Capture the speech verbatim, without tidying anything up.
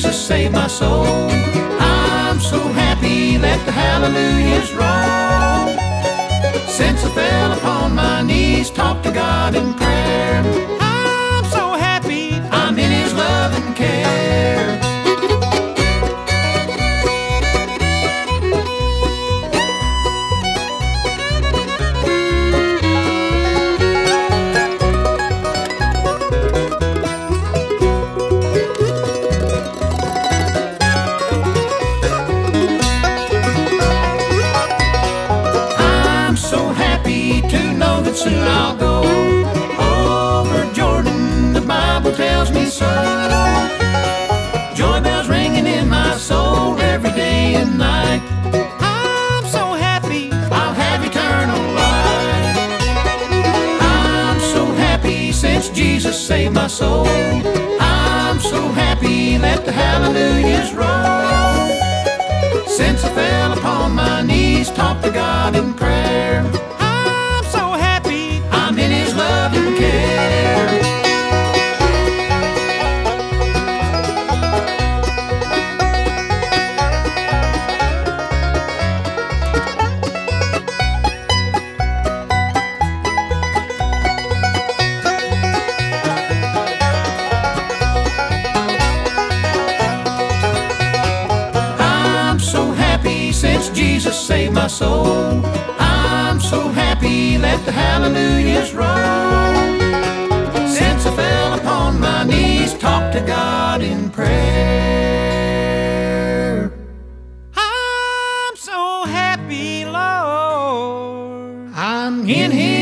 Jesus saved my soul. I'm so happy, let the hallelujahs roll. Since I fell upon my knees, talked to God in prayer, I'm so happy I'm in His love and care. Soon I'll go over Jordan, the Bible tells me so. Joy bells ringing in my soul every day and night. I'm so happy I'll have eternal life. I'm so happy since Jesus saved my soul. I'm so happy, let the hallelujahs roll. Since I fell upon my knees, talked to God in prayer, I'm in His love and care. I'm so happy since Jesus saved my soul. I'm so happy, let the hallelujahs roll. Since I fell upon my knees, talked to God in prayer, I'm so happy, Lord, I'm in His